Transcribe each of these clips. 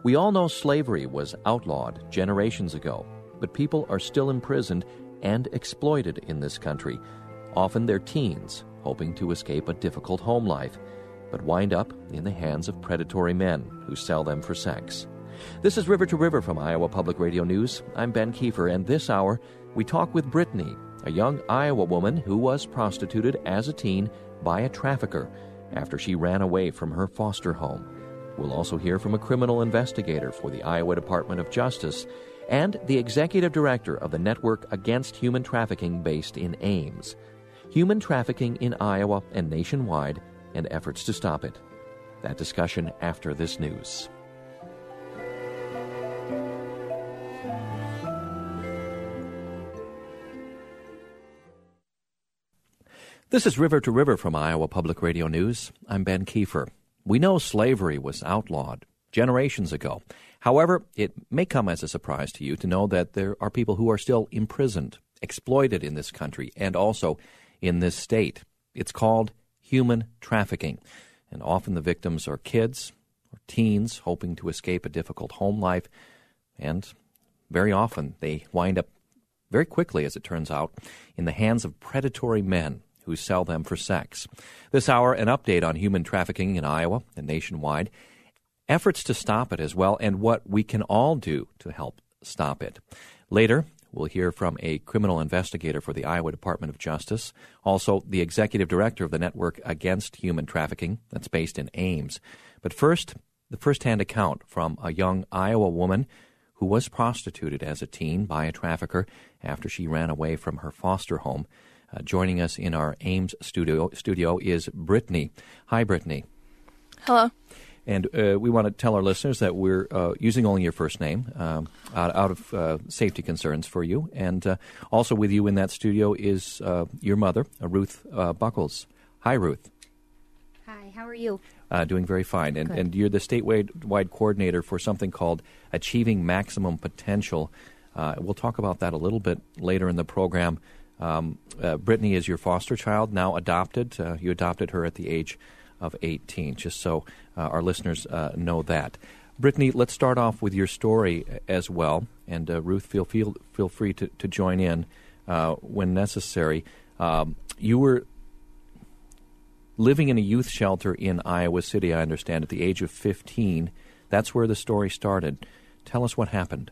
We all know slavery was outlawed generations ago, but people are still imprisoned and exploited in this country. Often they're teens, hoping to escape a difficult home life, but wind up in the hands of predatory men who sell them for sex. This is River to River from Iowa Public Radio News. I'm Ben Kiefer, and this hour we talk with Brittany, a young Iowa woman who was prostituted as a teen by a trafficker after she ran away from her foster home. We'll also hear from a criminal investigator for the Iowa Department of Justice and the executive director of the Network Against Human Trafficking based in Ames. Human trafficking in Iowa and nationwide and efforts to stop it. That discussion after this news. This is River to River from Iowa Public Radio News. I'm Ben Kiefer. We know slavery was outlawed generations ago. However, it may come as a surprise to you to know that there are people who are still imprisoned, exploited in this country, and also in this state. It's called human trafficking, and often the victims are kids or teens hoping to escape a difficult home life, and very often they wind up very quickly, as it turns out, in the hands of predatory men who sell them for sex. This hour, an update on human trafficking in Iowa and nationwide, efforts to stop it as well, and what we can all do to help stop it. Later, we'll hear from a criminal investigator for the Iowa Department of Justice, also the executive director of the Network Against Human Trafficking that's based in Ames. But first, the first-hand account from a young Iowa woman who was prostituted as a teen by a trafficker after she ran away from her foster home. Joining us in our Ames studio is Brittany. Hi, Brittany. Hello. And we want to tell our listeners that we're using only your first name out of safety concerns for you. And also with you in that studio is your mother, Ruth Buckles. Hi, Ruth. Hi, how are you? Doing very fine. And you're the statewide coordinator for something called Achieving Maximum Potential. We'll talk about that a little bit later in the program. Brittany is your foster child, now adopted. You adopted her at the age of 18, just so our listeners know that. Brittany, let's start off with your story as well, and Ruth, feel free to join in when necessary. You were living in a youth shelter in Iowa City, I understand, at the age of 15. That's where the story started. Tell us what happened.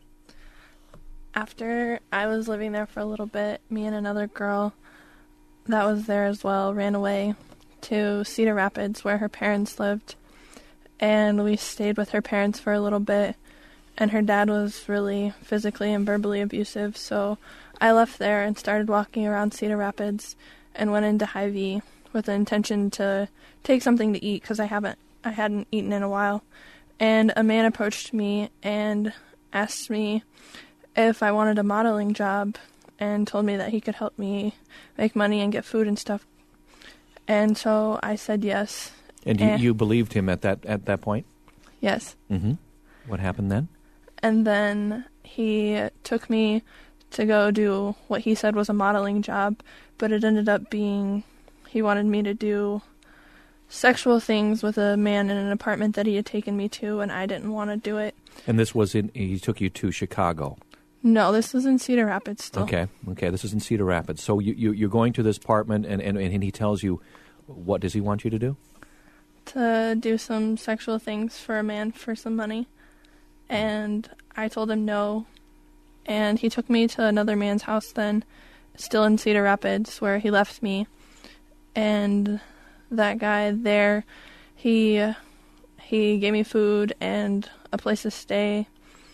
After I was living there for a little bit, me and another girl that was there as well ran away to Cedar Rapids where her parents lived, and we stayed with her parents for a little bit, and her dad was really physically and verbally abusive, so I left there and started walking around Cedar Rapids and went into Hy-Vee with the intention to take something to eat because I hadn't eaten in a while, and a man approached me and asked me if I wanted a modeling job and told me that he could help me make money and get food and stuff. And so I said yes. And you believed him at that point? Yes. Mm-hmm. What happened then? And then he took me to go do what he said was a modeling job, but it ended up being he wanted me to do sexual things with a man in an apartment that he had taken me to, and I didn't want to do it. And this was he took you to Chicago? No, this was in Cedar Rapids still. Okay, this is in Cedar Rapids. So you're going to this apartment, and he tells you, what does he want you to do? To do some sexual things for a man for some money. And I told him no. And he took me to another man's house then, still in Cedar Rapids, where he left me. And that guy there, he gave me food and a place to stay.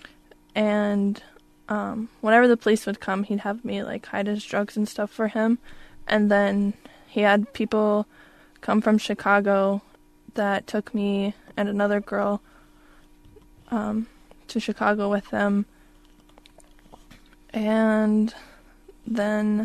And whenever the police would come, he'd have me hide his drugs and stuff for him. And then he had people come from Chicago that took me and another girl to Chicago with them. And then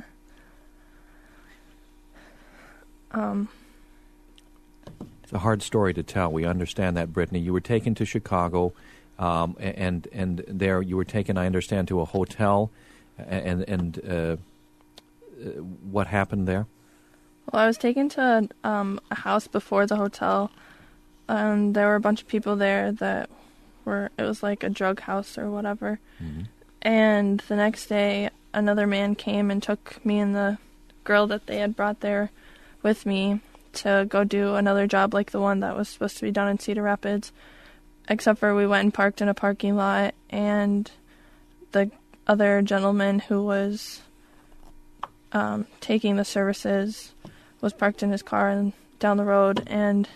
it's a hard story to tell. We understand that, Brittany. You were taken to Chicago. And there you were taken, I understand, to a hotel, and what happened there? Well, I was taken to a house before the hotel, and there were a bunch of people there that where it was like a drug house or whatever. Mm-hmm. And the next day, another man came and took me and the girl that they had brought there with me to go do another job like the one that was supposed to be done in Cedar Rapids, except for we went and parked in a parking lot, and the other gentleman who was taking the services was parked in his car and down the road, and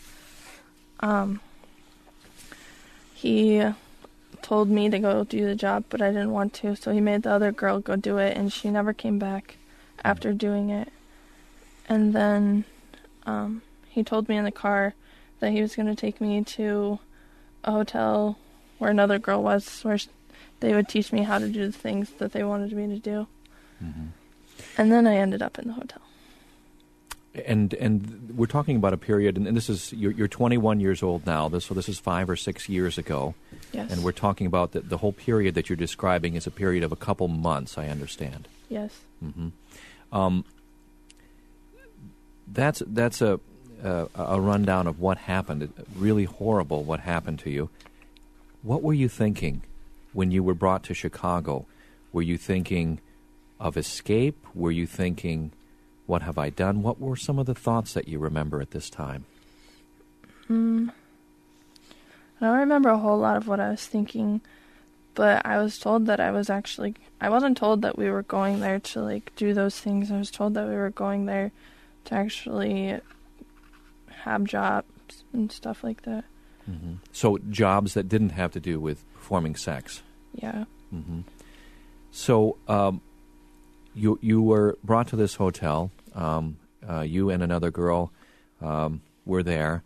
he told me to go do the job, but I didn't want to, so he made the other girl go do it, and she never came back after doing it. And then he told me in the car that he was going to take me to a hotel where another girl was, where they would teach me how to do the things that they wanted me to do. Mm-hmm. And then I ended up in the hotel. And we're talking about a period, and this is, you're 21 years old now, so this is 5 or 6 years ago. Yes. And we're talking about the whole period that you're describing is a period of a couple months, I understand. Yes. Mm-hmm. That's a rundown of what happened. Really horrible what happened to you. What were you thinking when you were brought to Chicago? Were you thinking of escape? Were you thinking, what have I done? What were some of the thoughts that you remember at this time? I don't remember a whole lot of what I was thinking, but I was told that I wasn't told that we were going there to, like, do those things. I was told that we were going there to actually have jobs and stuff like that. Mm-hmm. So jobs that didn't have to do with performing sex. Yeah. Mm-hmm. So you were brought to this hotel. You and another girl were there.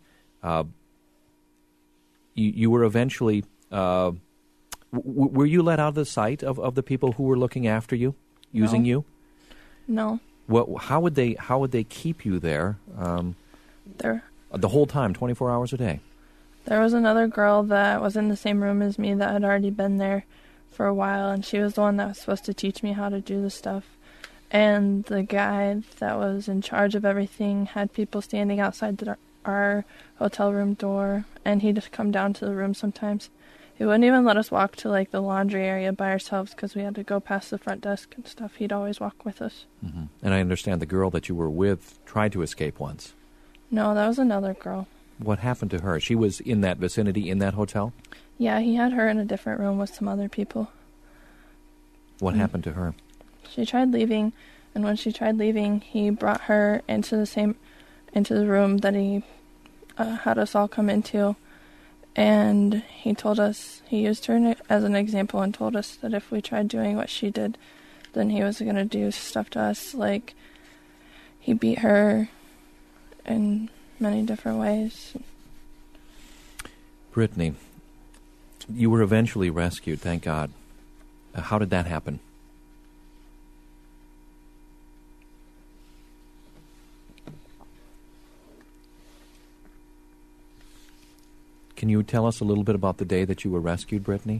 You were eventually. Were you let out of the sight of the people who were looking after you, using you? No. How would they keep you there? The whole time, 24 hours a day. There was another girl that was in the same room as me that had already been there for a while, and she was the one that was supposed to teach me how to do the stuff. And the guy that was in charge of everything had people standing outside our hotel room door, and he'd just come down to the room sometimes. He wouldn't even let us walk to, like, the laundry area by ourselves because we had to go past the front desk and stuff. He'd always walk with us. Mm-hmm. And I understand the girl that you were with tried to escape once. No, that was another girl. What happened to her? She was in that vicinity, in that hotel? Yeah, he had her in a different room with some other people. What happened to her? She tried leaving, and when she tried leaving, he brought her into the room that he had us all come into, and he used her as an example and told us that if we tried doing what she did, then he was going to do stuff to us, like he beat her in many different ways. Brittany, you were eventually rescued, thank God. How did that happen? Can you tell us a little bit about the day that you were rescued, Brittany?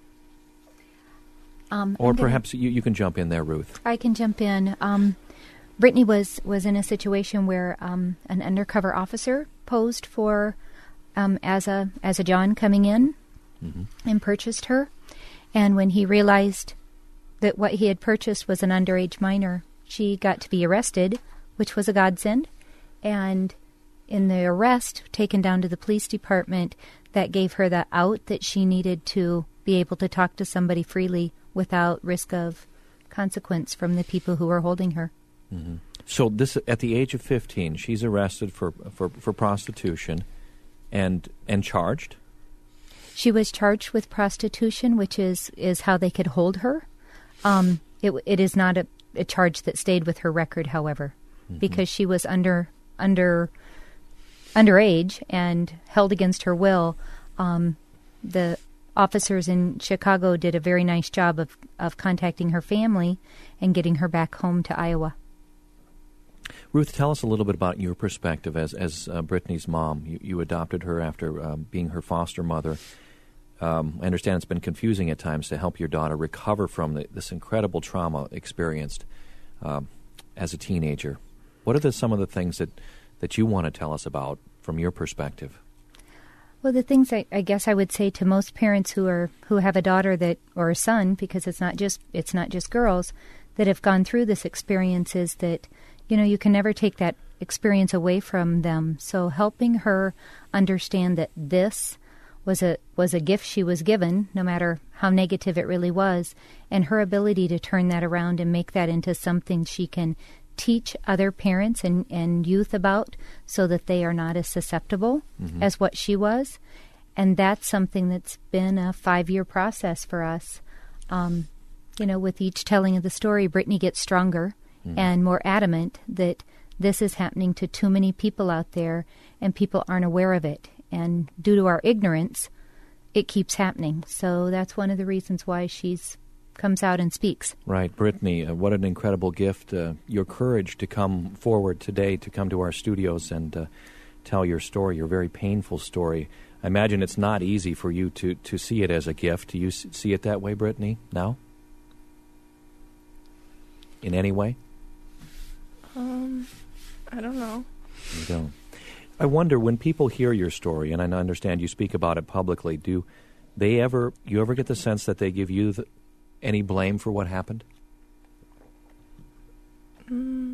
Or perhaps you can jump in there, Ruth. I can jump in. Brittany was in a situation where an undercover officer posed for as a John coming in and purchased her. And when he realized that what he had purchased was an underage minor, she got to be arrested, which was a godsend. And in the arrest, taken down to the police department, that gave her the out that she needed to be able to talk to somebody freely without risk of consequence from the people who were holding her. Mm-hmm. So this, at the age of 15, she's arrested for prostitution and charged? She was charged with prostitution, which is how they could hold her. It is not a charge that stayed with her record, however, because she was underage and held against her will. The officers in Chicago did a very nice job of contacting her family and getting her back home to Iowa. Ruth, tell us a little bit about your perspective as Brittany's mom. You adopted her after being her foster mother. I understand it's been confusing at times to help your daughter recover from this incredible trauma experienced as a teenager. What are some of the things that you want to tell us about from your perspective? Well, the things I guess I would say to most parents who have a daughter that or a son, because it's not just girls that have gone through this experience, is that you can never take that experience away from them. So helping her understand that this was a gift she was given, no matter how negative it really was, and her ability to turn that around and make that into something she can teach other parents and youth about, so that they are not as susceptible as what she was. And that's something that's been a 5-year process for us. With each telling of the story, Brittany gets stronger and more adamant that this is happening to too many people out there, and people aren't aware of it. And due to our ignorance, it keeps happening. So that's one of the reasons why she's comes out and speaks. Right. Brittany, what an incredible gift. Your courage to come forward today, to come to our studios and tell your story, your very painful story. I imagine it's not easy for you to see it as a gift. Do you see it that way, Brittany, now? In any way? I don't know. You don't. I wonder, when people hear your story, and I understand you speak about it publicly, do you ever get the sense that they give you any blame for what happened? I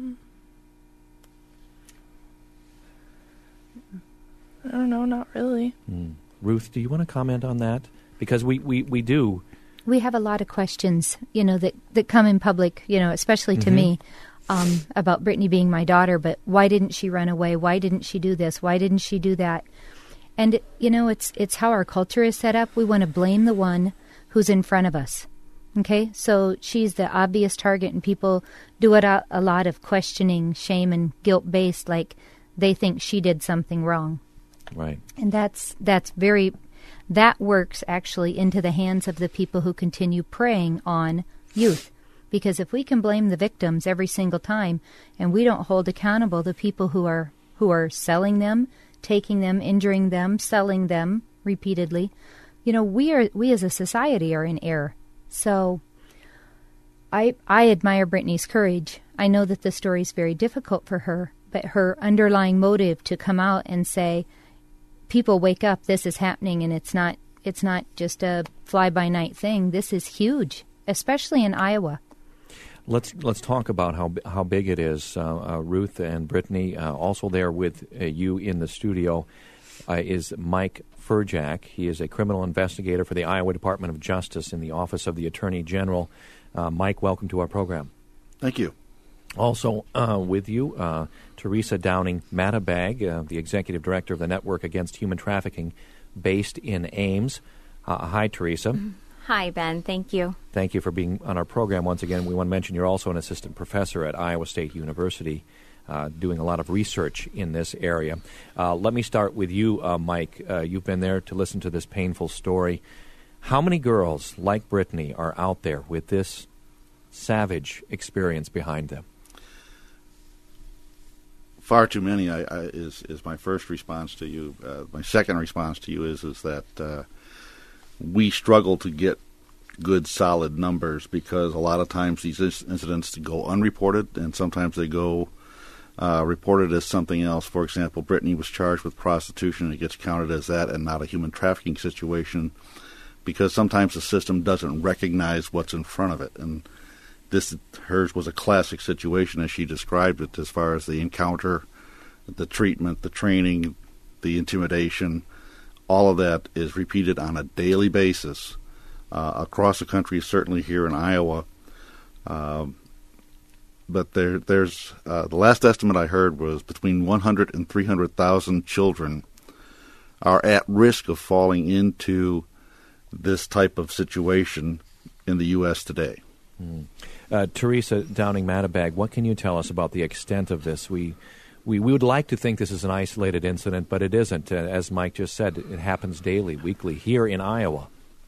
don't know, not really. Ruth, do you want to comment on that? Because we do. We have a lot of questions, that come in public, especially to me, about Brittany being my daughter, but why didn't she run away? Why didn't she do this? Why didn't she do that? And, it's how our culture is set up. We want to blame the one who's in front of us. Okay, so she's the obvious target, and people do it a lot of questioning, shame, and guilt-based, like they think she did something wrong. Right. And that works actually into the hands of the people who continue preying on youth. Because if we can blame the victims every single time, and we don't hold accountable the people who are selling them, taking them, injuring them, selling them repeatedly, we as a society are in error. So I admire Brittany's courage. I know that the story is very difficult for her, but her underlying motive to come out and say, people wake up, this is happening, and it's not just a fly-by-night thing. This is huge, especially in Iowa. Let's talk about how big it is. Ruth and Brittany, also there with you in the studio, is Mike Furjak. He is a criminal investigator for the Iowa Department of Justice in the Office of the Attorney General. Mike, welcome to our program. Thank you. Also with you, Teresa Downing Matabag, the Executive Director of the Network Against Human Trafficking, based in Ames. Hi, Teresa. Hi, Ben. Thank you. Thank you for being on our program once again. We want to mention you're also an assistant professor at Iowa State University, doing a lot of research in this area. Let me start with you, Mike. You've been there to listen to this painful story. How many girls like Brittany are out there with this savage experience behind them? Far too many is my first response to you. My second response to you is that we struggle to get good, solid numbers because a lot of times these incidents go unreported, and sometimes they go reported as something else. For example, Brittany was charged with prostitution, and it gets counted as that and not a human trafficking situation because sometimes the system doesn't recognize what's in front of it. And hers was a classic situation as she described it, as far as the encounter, the treatment, the training, the intimidation. All of that is repeated on a daily basis across the country, certainly here in Iowa. But there's the last estimate I heard was between 100 and 300,000 children are at risk of falling into this type of situation in the U.S. today. Teresa Downing Matabag, what can you tell us about the extent of this? We would like to think this is an isolated incident, but it isn't. As Mike just said, it happens daily, weekly, here in Iowa.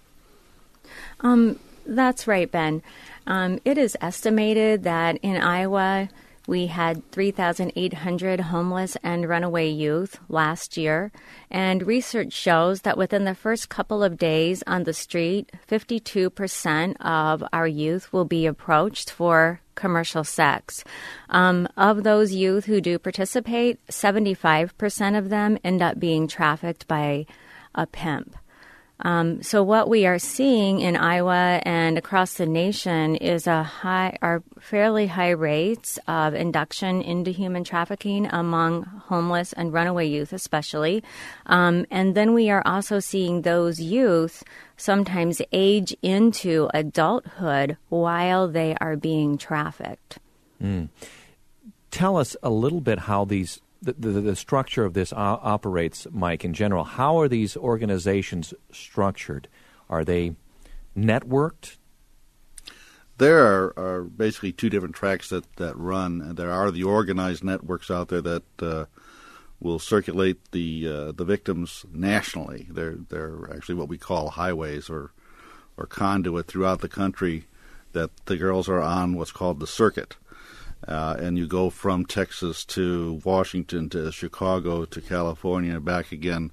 That's right, Ben. It is estimated that in Iowa we had 3,800 homeless and runaway youth last year, and research shows that within the first couple of days on the street, 52% of our youth will be approached for commercial sex. Of those youth who do participate, 75% of them end up being trafficked by a pimp. So what we are seeing in Iowa and across the nation is are fairly high rates of induction into human trafficking among homeless and runaway youth especially. And then we are also seeing those youth sometimes age into adulthood while they are being trafficked. Tell us a little bit how the structure of this operates, Mike, in general. How are these organizations structured? Are they networked? There are basically two different tracks that run. There are the organized networks out there that will circulate the victims nationally. They're actually what we call highways or conduit throughout the country that the girls are on what's called the circuit. And you go from Texas to Washington to Chicago to California and back again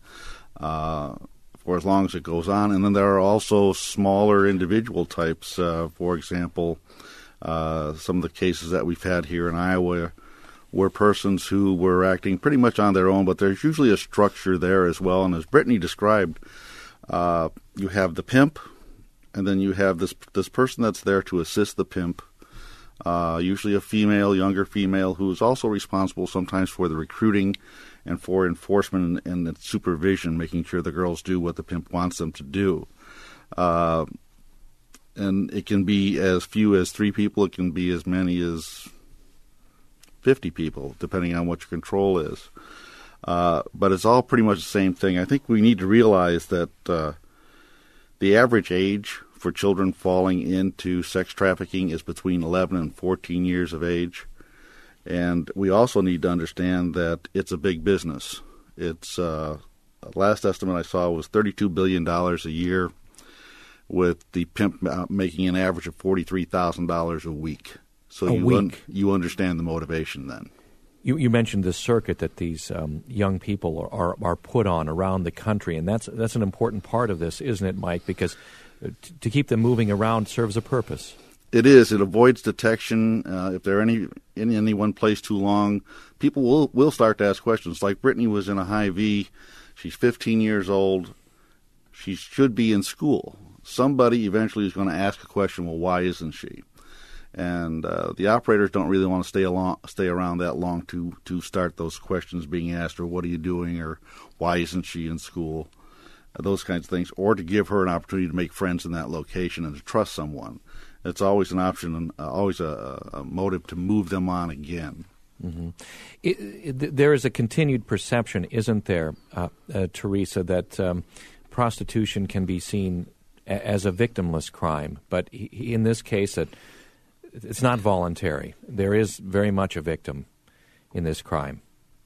for as long as it goes on. And then there are also smaller individual types. For example, some of the cases that we've had here in Iowa were persons who were acting pretty much on their own, but there's usually a structure there as well. And as Brittany described, you have the pimp, and then you have this person that's there to assist the pimp. Usually a younger female, who is also responsible sometimes for the recruiting and for enforcement and the supervision, making sure the girls do what the pimp wants them to do. And it can be as few as 3 people. It can be as many as 50 people, depending on what your control is. But it's all pretty much the same thing. I think we need to realize that the average age for children falling into sex trafficking is between 11 and 14 years of age. And we also need to understand that it's a big business. It's last estimate I saw was $32 billion a year, with the pimp making an average of $43,000 a week. So you understand the motivation then. You mentioned the circuit that these young people are put on around the country, and that's an important part of this, isn't it, Mike? Because to keep them moving around serves a purpose. It is. It avoids detection. If they're in any one place too long, people will start to ask questions. Like Brittany was in a Hy-Vee. She's 15 years old. She should be in school. Somebody eventually is going to ask a question, well, why isn't she? And the operators don't really want to stay around that long to start those questions being asked, or what are you doing, or why isn't she in school? Those kinds of things, or to give her an opportunity to make friends in that location and to trust someone. It's always an option and always a motive to move them on again. Mm-hmm. There is a continued perception, isn't there, Teresa, that prostitution can be seen as a victimless crime, but in this case, it's not voluntary. There is very much a victim in this crime.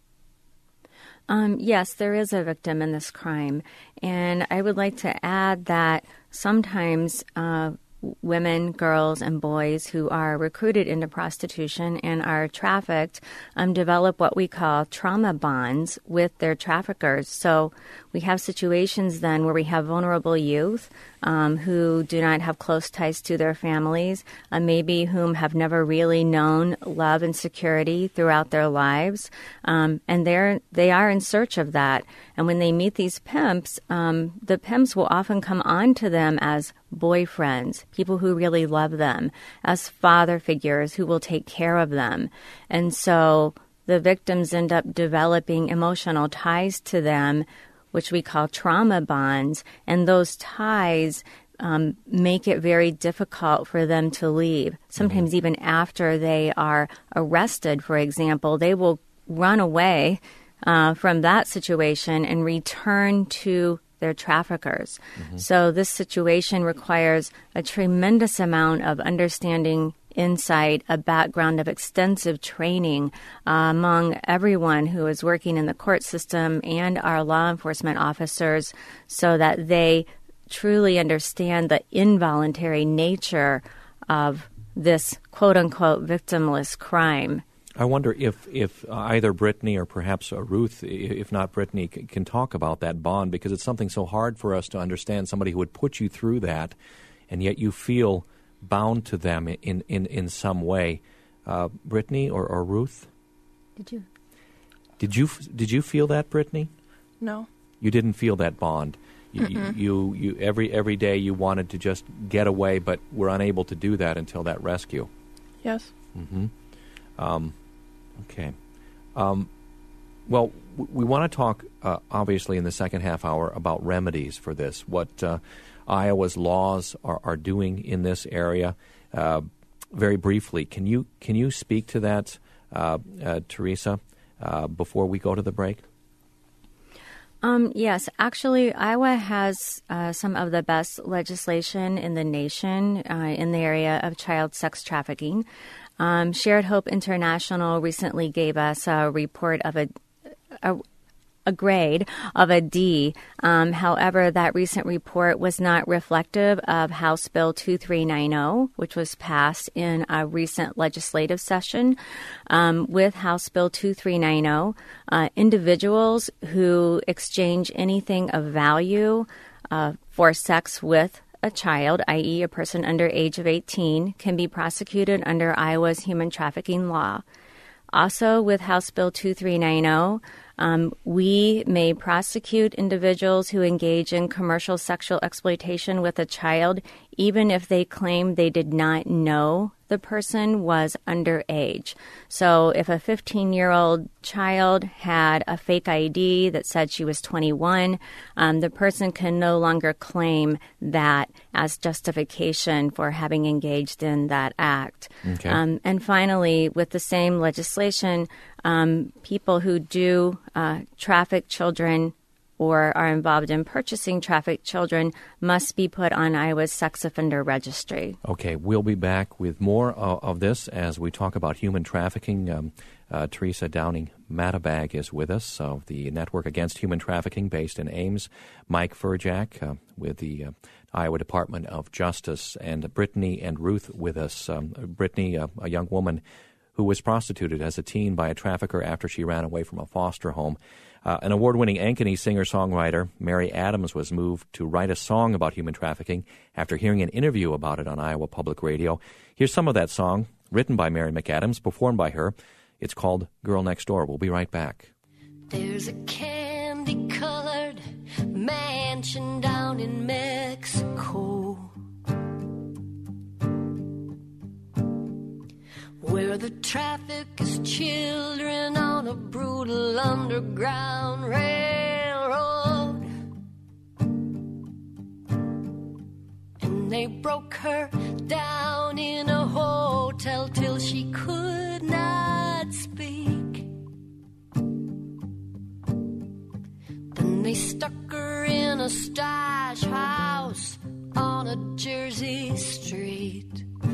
Yes, there is a victim in this crime. And I would like to add that sometimes women, girls, and boys who are recruited into prostitution and are trafficked develop what we call trauma bonds with their traffickers. So we have situations then where we have vulnerable youth who do not have close ties to their families, maybe whom have never really known love and security throughout their lives, and they are in search of that. And when they meet these pimps, the pimps will often come on to them as boyfriends, people who really love them, as father figures who will take care of them. And so the victims end up developing emotional ties to them, which we call trauma bonds, and those ties make it very difficult for them to leave. Sometimes even after they are arrested, for example, they will run away from that situation and return to their traffickers. Mm-hmm. So this situation requires a tremendous amount of understanding, insight, a background of extensive training among everyone who is working in the court system and our law enforcement officers, so that they truly understand the involuntary nature of this quote-unquote victimless crime. I wonder if either Brittany or perhaps Ruth, if not Brittany, can talk about that bond, because it's something so hard for us to understand, somebody who would put you through that, and yet you feel bound to them in some way. Brittany or Ruth? Did you? Did you feel that, Brittany? No. you didn't feel that bond. You every day you wanted to just get away, but were unable to do that until that rescue. Yes. Mm-hmm. Okay. Well, we want to talk, obviously, in the second half hour about remedies for this, what Iowa's laws are doing in this area. Very briefly, can you speak to that, Teresa, before we go to the break? Yes, actually, Iowa has some of the best legislation in the nation in the area of child sex trafficking. Shared Hope International recently gave us a report of a grade of a D. However, that recent report was not reflective of House Bill 2390, which was passed in a recent legislative session. With House Bill 2390, individuals who exchange anything of value for sex with a child, i.e. a person under age of 18, can be prosecuted under Iowa's human trafficking law. Also, with House Bill 2390, we may prosecute individuals who engage in commercial sexual exploitation with a child, even if they claim they did not know the person was underage. So if a 15-year-old child had a fake ID that said she was 21, the person can no longer claim that as justification for having engaged in that act. Okay. And finally, with the same legislation, people who do traffic children or are involved in purchasing trafficked children must be put on Iowa's sex offender registry. Okay, we'll be back with more of this as we talk about human trafficking. Teresa Downing-Matabag is with us of the Network Against Human Trafficking based in Ames. Mike Furjak with the Iowa Department of Justice, and Brittany and Ruth with us. Brittany, a young woman who was prostituted as a teen by a trafficker after she ran away from a foster home. An award-winning Ankeny singer-songwriter, Mary Adams, was moved to write a song about human trafficking after hearing an interview about it on Iowa Public Radio. Here's some of that song, written by Mary McAdams, performed by her. It's called Girl Next Door. We'll be right back. There's a candy-colored mansion down in Mexico, where the traffic is children on a brutal underground railroad. And they broke her down in a hotel till she could not speak. Then they stuck her in a stash house on a Jersey street.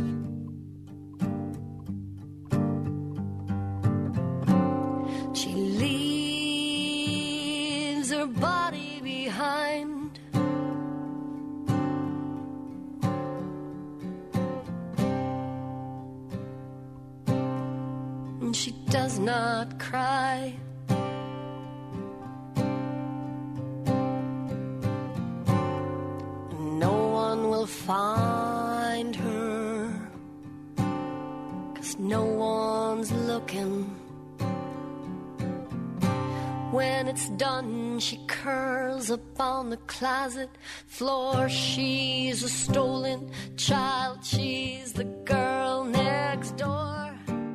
She leaves her body behind, and she does not cry. No one will find her, 'cause no one's looking. When it's done, she curls up on the closet floor. She's a stolen child. She's the girl next door.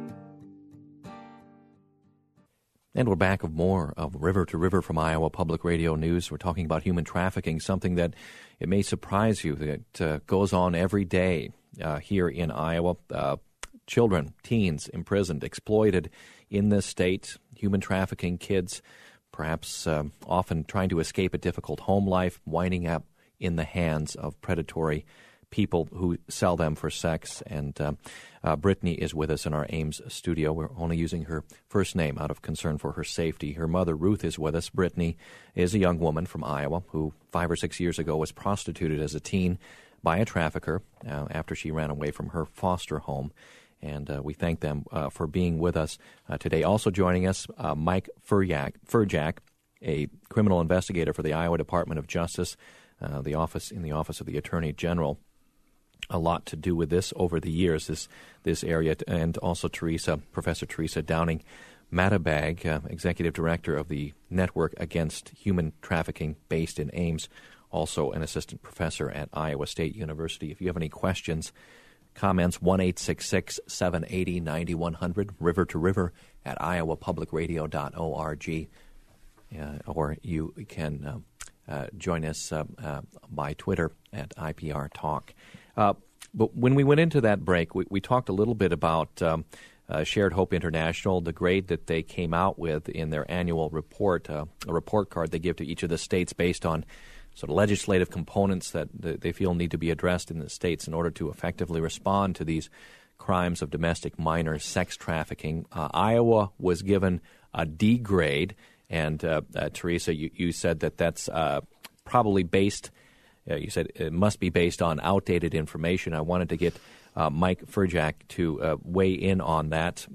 And we're back with more of River to River from Iowa Public Radio News. We're talking about human trafficking, something that it may surprise you that goes on every day here in Iowa. Children, teens imprisoned, exploited in this state, human trafficking, kids perhaps often trying to escape a difficult home life, winding up in the hands of predatory people who sell them for sex. And Brittany is with us in our Ames studio. We're only using her first name out of concern for her safety. Her mother, Ruth, is with us. Brittany is a young woman from Iowa who 5 or 6 years ago was prostituted as a teen by a trafficker after she ran away from her foster home. And we thank them for being with us today. Also joining us, Mike Furjak, a criminal investigator for the Iowa Department of Justice, the office of the Attorney General. A lot to do with this over the years, this area, and also Professor Teresa Downing Mattabag, Executive Director of the Network Against Human Trafficking based in Ames, also an assistant professor at Iowa State University. If you have any questions, comments, 1-866-780-9100, river to river at iowapublicradio.org, or you can join us by Twitter at IPR Talk. But when we went into that break, we talked a little bit about Shared Hope International, the grade that they came out with in their annual report, a report card they give to each of the states based on sort of legislative components that they feel need to be addressed in the states in order to effectively respond to these crimes of domestic minor sex trafficking. Iowa was given a D grade, and Teresa, you said that's probably based. You said it must be based on outdated information. I wanted to get Mike Ferjak to weigh in on that.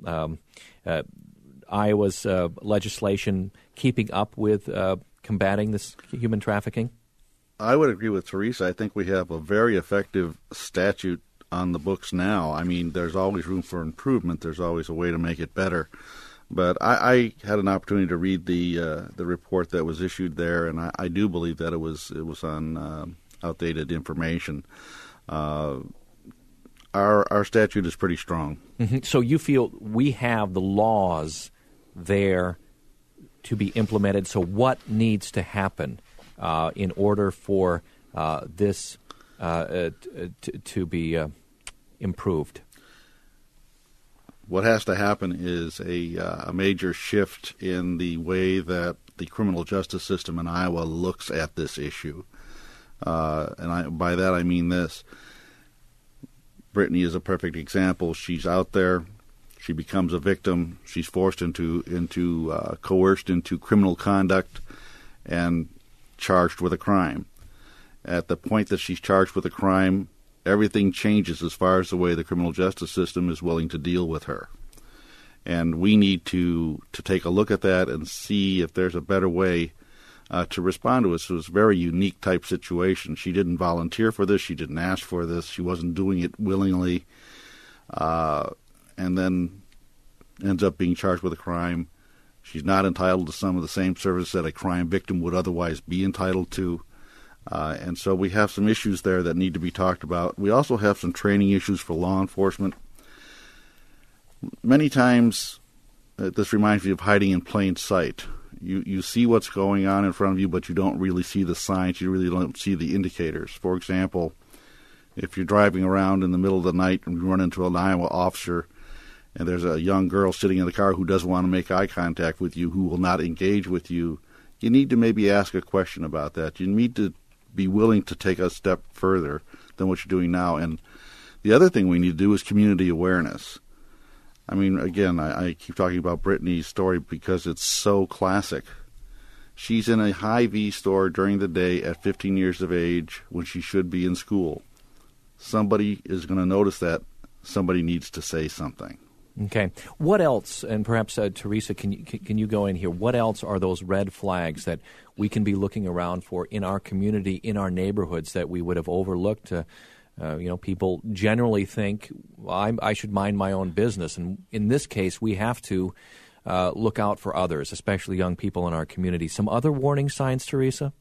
Iowa's legislation keeping up with combating this human trafficking? I would agree with Teresa. I think we have a very effective statute on the books now. I mean, there's always room for improvement. There's always a way to make it better. But I had an opportunity to read the report that was issued there, and I do believe that it was on outdated information. Our statute is pretty strong. Mm-hmm. So you feel we have the laws there to be implemented. So what needs to happen in order for this to be improved? What has to happen is a major shift in the way that the criminal justice system in Iowa looks at this issue. By that I mean this. Brittany is a perfect example. She's out there. She becomes a victim. She's forced coerced into criminal conduct and charged with a crime. At the point that she's charged with a crime, everything changes as far as the way the criminal justice system is willing to deal with her. And we need to take a look at that and see if there's a better way to respond to it. So it's a very unique type situation. She didn't volunteer for this. She didn't ask for this. She wasn't doing it willingly. And then ends up being charged with a crime. She's not entitled to some of the same services that a crime victim would otherwise be entitled to. And so we have some issues there that need to be talked about. We also have some training issues for law enforcement. Many times, this reminds me of hiding in plain sight. You see what's going on in front of you, but you don't really see the signs. You really don't see the indicators. For example, if you're driving around in the middle of the night and you run into an Iowa officer and there's a young girl sitting in the car who doesn't want to make eye contact with you, who will not engage with you, you need to maybe ask a question about that. You need to be willing to take a step further than what you're doing now. And the other thing we need to do is community awareness. I mean, again, I keep talking about Brittany's story because it's so classic. She's in a Hy-Vee store during the day at 15 years of age when she should be in school. Somebody is going to notice that. Somebody needs to say something. Okay. What else, and perhaps, Teresa, can you go in here, what else are those red flags that we can be looking around for in our community, in our neighborhoods that we would have overlooked? People generally think, well, I should mind my own business. And in this case, we have to look out for others, especially young people in our community. Some other warning signs, Teresa?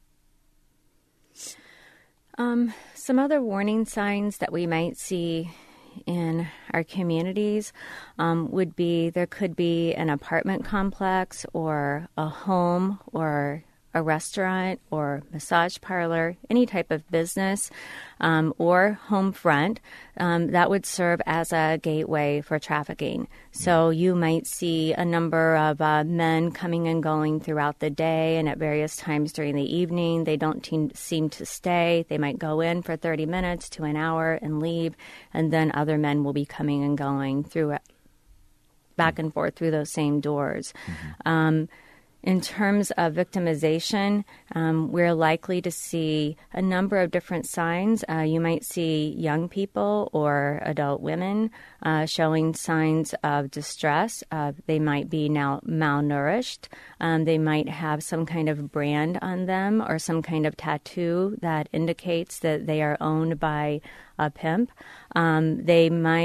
Some other warning signs that we might see in our communities would be there could be an apartment complex or a home or a restaurant or massage parlor, any type of business or home front that would serve as a gateway for trafficking. So you might see a number of men coming and going throughout the day and at various times during the evening. They don't seem to stay. They might go in for 30 minutes to an hour and leave, and then other men will be coming and going through back and forth through those same doors. Mm-hmm. In terms of victimization, we're likely to see a number of different signs. You might see young people or adult women showing signs of distress. They might be now malnourished. They might have some kind of brand on them or some kind of tattoo that indicates that they are owned by a pimp. They might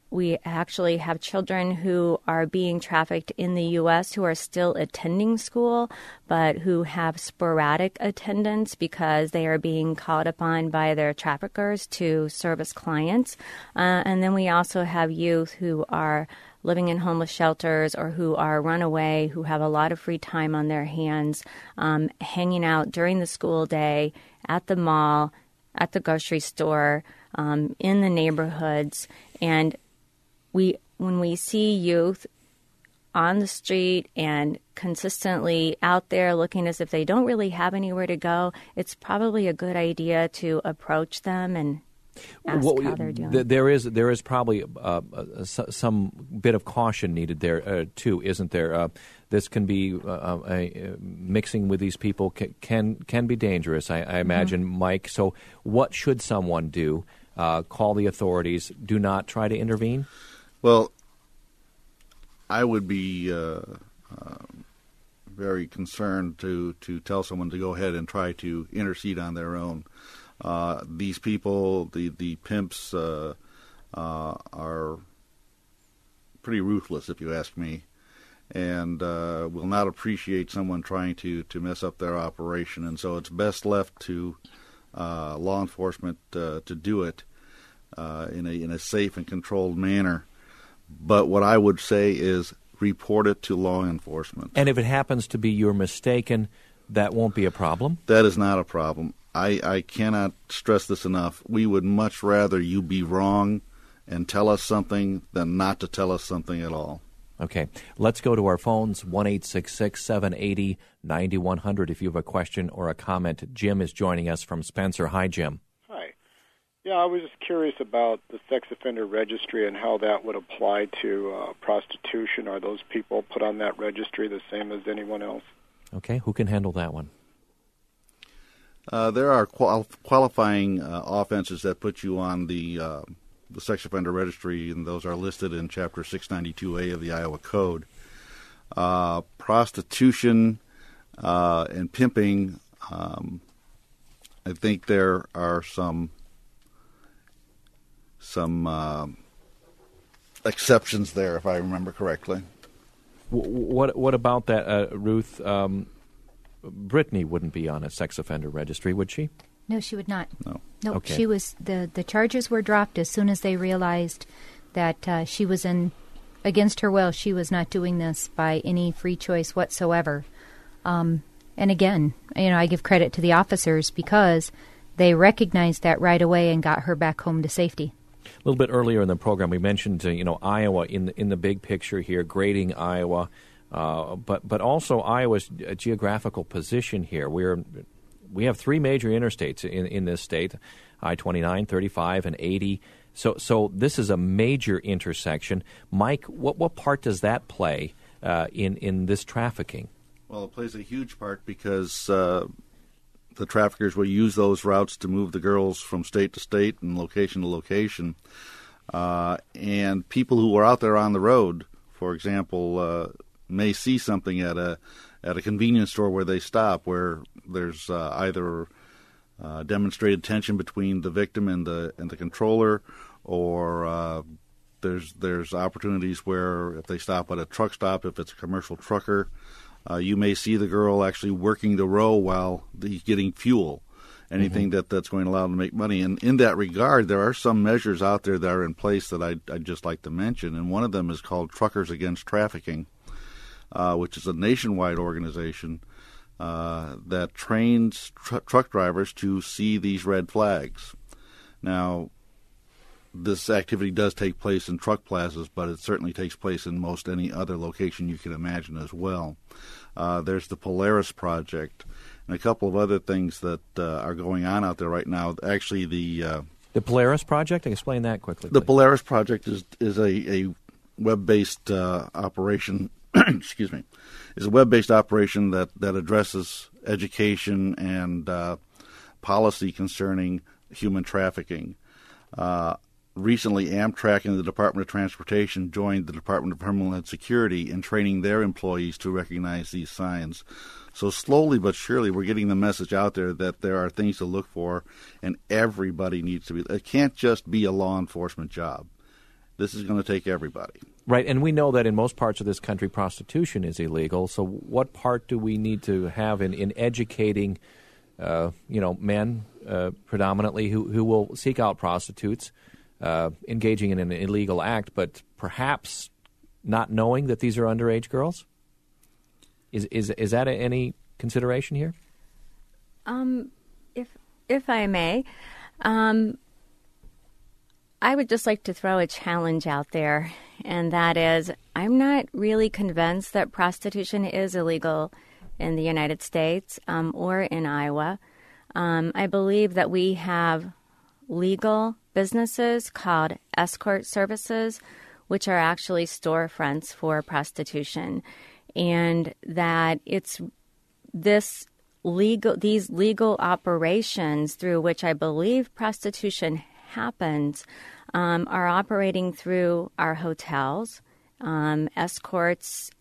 We actually have children who are being trafficked in the U.S. who are still attending school, but who have sporadic attendance because they are being called upon by their traffickers to service clients. And then we also have youth who are living in homeless shelters or who are runaway, who have a lot of free time on their hands, hanging out during the school day, at the mall, at the grocery store, in the neighborhoods. And when we see youth on the street and consistently out there looking as if they don't really have anywhere to go, it's probably a good idea to approach them and ask how they're doing. There is probably some bit of caution needed there too, isn't there? This can be mixing with these people can be dangerous, I imagine, Mike. So what should someone do? Call the authorities. Do not try to intervene? Well, I would be very concerned to tell someone to go ahead and try to intercede on their own. These people, the pimps, are pretty ruthless, if you ask me, and will not appreciate someone trying to mess up their operation. And so it's best left to law enforcement to do it in a safe and controlled manner. But what I would say is report it to law enforcement. And if it happens to be you're mistaken, that won't be a problem? That is not a problem. I cannot stress this enough. We would much rather you be wrong and tell us something than not to tell us something at all. Okay. Let's go to our phones, 1-866-780-9100 if you have a question or a comment. Jim is joining us from Spencer. Hi, Jim. Hi. Yeah, I was just curious about the sex offender registry and how that would apply to prostitution. Are those people put on that registry the same as anyone else? Okay. Who can handle that one? There are qualifying offenses that put you on the sex offender registry, and those are listed in Chapter 692A of the Iowa Code. Prostitution and pimping, I think there are some exceptions there, if I remember correctly. What about that, Ruth? Brittany wouldn't be on a sex offender registry, would she? No, she would not. No. Nope. Okay. She was the charges were dropped as soon as they realized that she was against her will. She was not doing this by any free choice whatsoever. And again, I give credit to the officers because they recognized that right away and got her back home to safety. A little bit earlier in the program, we mentioned Iowa in the big picture here, grading Iowa. But also Iowa's geographical position here. We have three major interstates in this state, I-29, 35, and 80. So this is a major intersection. Mike, what part does that play in this trafficking? Well, it plays a huge part because the traffickers will use those routes to move the girls from state to state and location to location. And people who are out there on the road, for example, may see something at a convenience store where they stop, where there's either demonstrated tension between the victim and the controller, or there's opportunities where if they stop at a truck stop, if it's a commercial trucker, you may see the girl actually working the row while he's getting fuel. Anything that's going to allow them to make money. And in that regard, there are some measures out there that are in place that I'd just like to mention, and one of them is called Truckers Against Trafficking, which is a nationwide organization that trains truck drivers to see these red flags. Now, this activity does take place in truck plazas, but it certainly takes place in most any other location you can imagine as well. There's the Polaris Project and a couple of other things that are going on out there right now. Actually, the Polaris Project? Explain that quickly. The Polaris Project is a web-based operation. Excuse me, is a web-based operation that addresses education and policy concerning human trafficking. Recently, Amtrak and the Department of Transportation joined the Department of Homeland Security in training their employees to recognize these signs. So slowly but surely, we're getting the message out there that there are things to look for, and everybody needs to be. It can't just be a law enforcement job. This is going to take everybody. Right, and we know that in most parts of this country, prostitution is illegal. So what part do we need to have in educating, men predominantly who will seek out prostitutes, engaging in an illegal act, but perhaps not knowing that these are underage girls? Is that any consideration here? If I may, I would just like to throw a challenge out there, and that is I'm not really convinced that prostitution is illegal in the United States or in Iowa. I believe that we have legal businesses called escort services, which are actually storefronts for prostitution, and that it's these legal operations through which I believe prostitution happens are operating through our hotels. Escort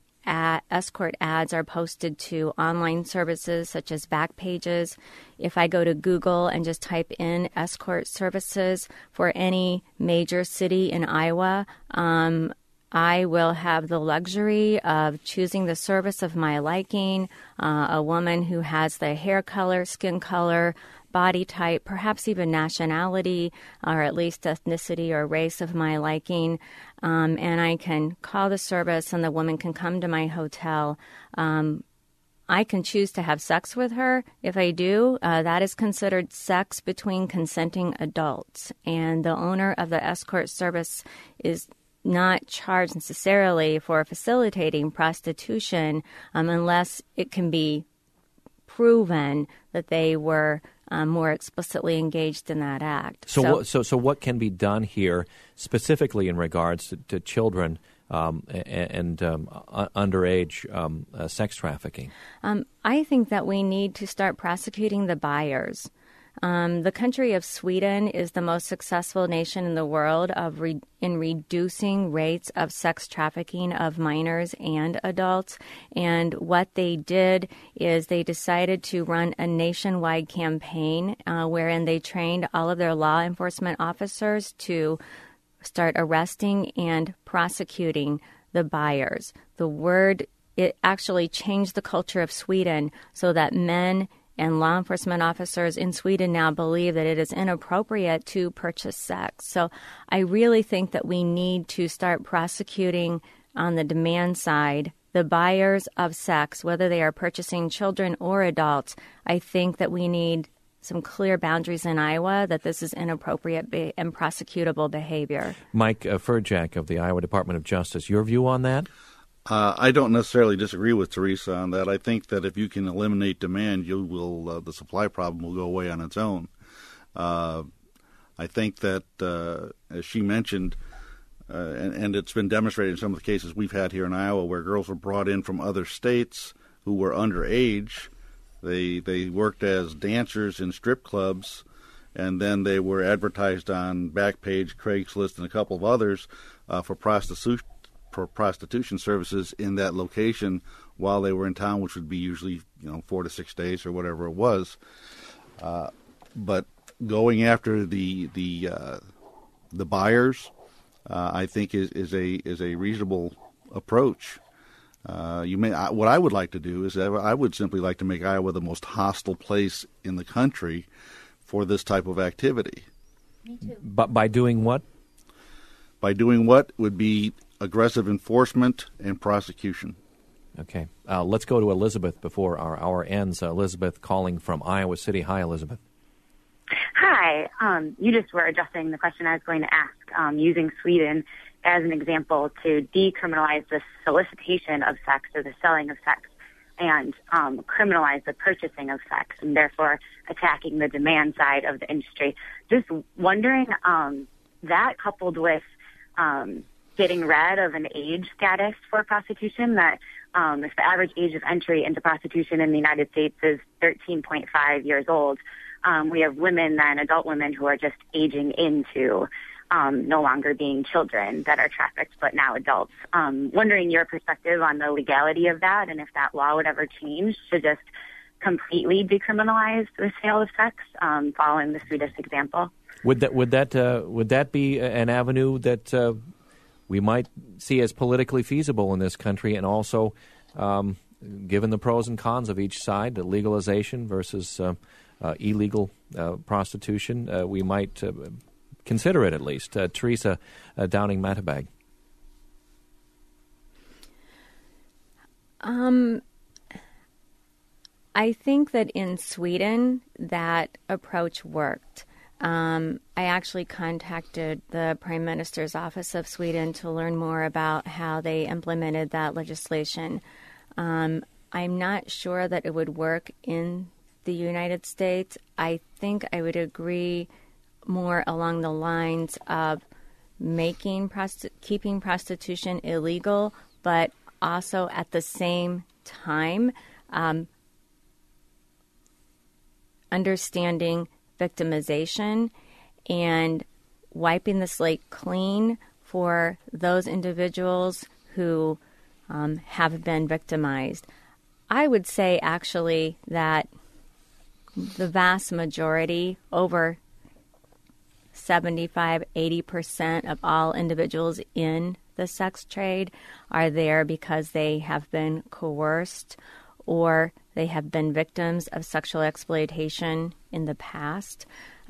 ads are posted to online services such as Backpages. If I go to Google and just type in escort services for any major city in Iowa, I will have the luxury of choosing the service of my liking, a woman who has the hair color, skin color, body type, perhaps even nationality, or at least ethnicity or race of my liking. And I can call the service and the woman can come to my hotel. I can choose to have sex with her. If I do, that is considered sex between consenting adults. And the owner of the escort service is not charged necessarily for facilitating prostitution unless it can be proven that they were more explicitly engaged in that act. So what can be done here specifically in regards to children and underage sex trafficking? I think that we need to start prosecuting the buyers. The country of Sweden is the most successful nation in the world in reducing rates of sex trafficking of minors and adults. And what they did is they decided to run a nationwide campaign wherein they trained all of their law enforcement officers to start arresting and prosecuting the buyers. It actually changed the culture of Sweden so that men and law enforcement officers in Sweden now believe that it is inappropriate to purchase sex. So I really think that we need to start prosecuting on the demand side the buyers of sex, whether they are purchasing children or adults. I think that we need some clear boundaries in Iowa that this is inappropriate and prosecutable behavior. Mike Furjak of the Iowa Department of Justice, your view on that? I don't necessarily disagree with Teresa on that. I think that if you can eliminate demand, the supply problem will go away on its own. I think that, as she mentioned, and it's been demonstrated in some of the cases we've had here in Iowa where girls were brought in from other states who were underage. They worked as dancers in strip clubs, and then they were advertised on Backpage, Craigslist, and a couple of others for prostitution services in that location while they were in town, which would be usually 4 to 6 days or whatever it was. But going after the buyers, I think is a reasonable approach. What I would like to do is I would simply like to make Iowa the most hostile place in the country for this type of activity. Me too. But by doing what? By doing what would be aggressive enforcement and prosecution. Okay. Let's go to Elizabeth before our hour ends. Elizabeth calling from Iowa City. Hi, Elizabeth. Hi. You just were addressing the question I was going to ask, using Sweden as an example to decriminalize the solicitation of sex or the selling of sex and criminalize the purchasing of sex and therefore attacking the demand side of the industry. Just wondering, that coupled with getting rid of an age status for prostitution, that if the average age of entry into prostitution in the United States is 13.5 years old, we have women then, adult women, who are just aging into no longer being children that are trafficked but now adults. Wondering your perspective on the legality of that and if that law would ever change to just completely decriminalize the sale of sex, following the Swedish example. Would that be an avenue that we might see as politically feasible in this country, and also given the pros and cons of each side, the legalization versus illegal prostitution, we might consider it at least. Teresa Downing-Matabag. I think that in Sweden that approach worked. I actually contacted the Prime Minister's Office of Sweden to learn more about how they implemented that legislation. I'm not sure that it would work in the United States. I think I would agree more along the lines of keeping prostitution illegal, but also at the same time understanding victimization and wiping the slate clean for those individuals who have been victimized. I would say actually that the vast majority, over 75-80% of all individuals in the sex trade are there because they have been coerced or they have been victims of sexual exploitation in the past.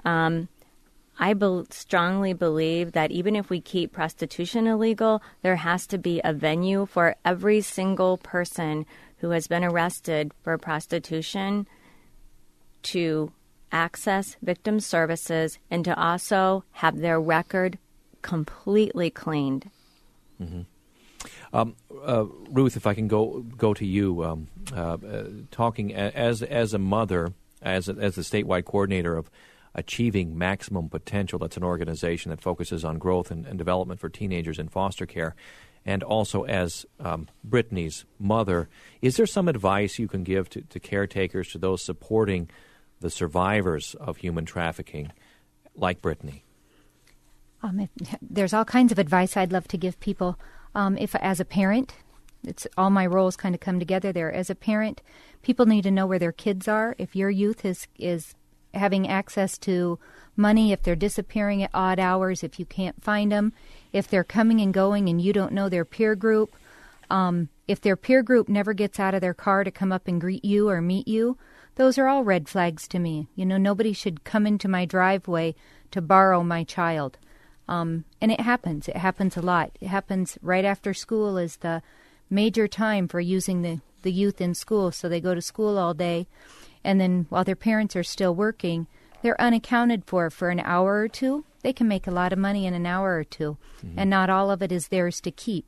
I strongly believe that even if we keep prostitution illegal, there has to be a venue for every single person who has been arrested for prostitution to access victim services and to also have their record completely cleaned. Mm-hmm. Ruth, if I can go to you, talking as a mother, as the statewide coordinator of Achieving Maximum Potential. That's an organization that focuses on growth and development for teenagers in foster care. And also as Brittany's mother, is there some advice you can give to caretakers, to those supporting the survivors of human trafficking, like Brittany? There's all kinds of advice I'd love to give people. If as a parent, it's all my roles kind of come together there. As a parent, people need to know where their kids are. If your youth is having access to money, if they're disappearing at odd hours, if you can't find them, if they're coming and going and you don't know their peer group, if their peer group never gets out of their car to come up and greet you or meet you, those are all red flags to me. You know, nobody should come into my driveway to borrow my child. And it happens. It happens a lot. It happens right after school is the major time for using the youth in school. So they go to school all day, and then while their parents are still working, they're unaccounted for an hour or two. They can make a lot of money in an hour or two, and not all of it is theirs to keep.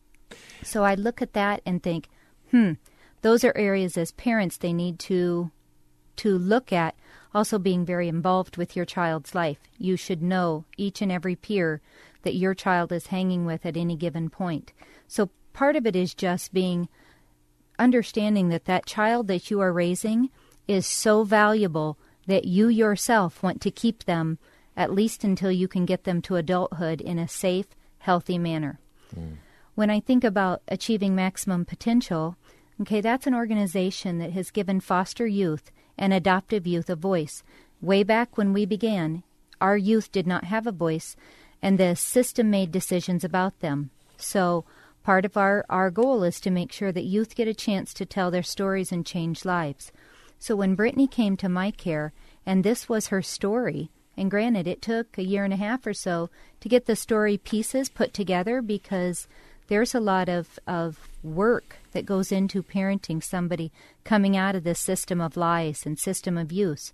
So I look at that and think, those are areas as parents they need to look at. Also being very involved with your child's life. You should know each and every peer that your child is hanging with at any given point. So part of it is just understanding that child that you are raising is so valuable that you yourself want to keep them at least until you can get them to adulthood in a safe, healthy manner. When I think about Achieving Maximum Potential, okay, that's an organization that has given foster youth and adoptive youth a voice. Way back when we began, our youth did not have a voice, and the system made decisions about them. So part of our goal is to make sure that youth get a chance to tell their stories and change lives. So when Brittany came to my care, and this was her story, and granted, it took 1.5 years or so to get the story pieces put together because there's a lot of work that goes into parenting somebody coming out of this system of lies and system of use.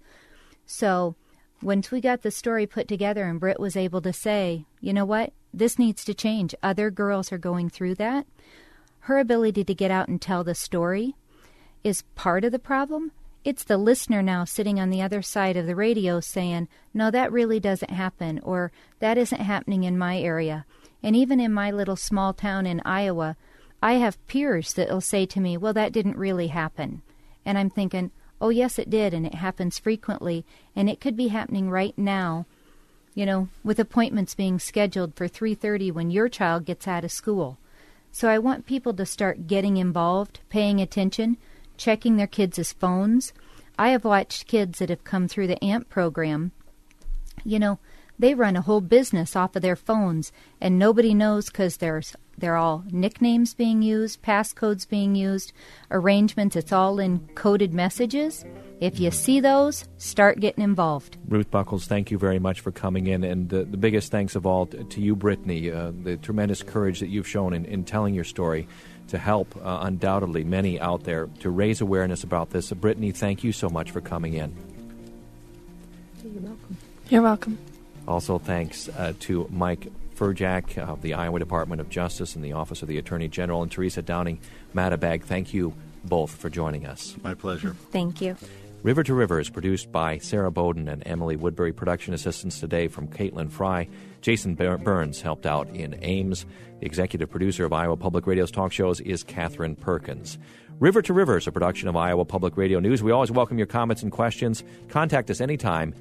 So once we got the story put together and Britt was able to say, you know what, this needs to change. Other girls are going through that. Her ability to get out and tell the story is part of the problem. It's the listener now sitting on the other side of the radio saying, no, that really doesn't happen, or that isn't happening in my area. And even in my little small town in Iowa, I have peers that will say to me, well, that didn't really happen. And I'm thinking, oh, yes, it did, and it happens frequently, and it could be happening right now, you know, with appointments being scheduled for 3:30 when your child gets out of school. So I want people to start getting involved, paying attention, checking their kids' phones. I have watched kids that have come through the AMP program. You know, They run a whole business off of their phones, and nobody knows because they're all nicknames being used, passcodes being used, arrangements. It's all in coded messages. If you see those, start getting involved. Ruth Buckles, thank you very much for coming in. And the biggest thanks of all to you, Brittany, the tremendous courage that you've shown in telling your story to help, undoubtedly, many out there to raise awareness about this. Brittany, thank you so much for coming in. You're welcome. You're welcome. Also, thanks to Mike Furjak of the Iowa Department of Justice and the Office of the Attorney General, and Teresa Downing-Matabag. Thank you both for joining us. My pleasure. Thank you. River to River is produced by Sarah Bowden and Emily Woodbury. Production assistance today from Caitlin Fry. Jason Burns helped out in Ames. The executive producer of Iowa Public Radio's talk shows is Catherine Perkins. River to River is a production of Iowa Public Radio News. We always welcome your comments and questions. Contact us anytime.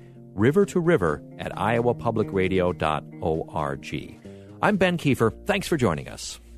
rivertoriver@iowapublicradio.org. I'm Ben Kiefer. Thanks for joining us.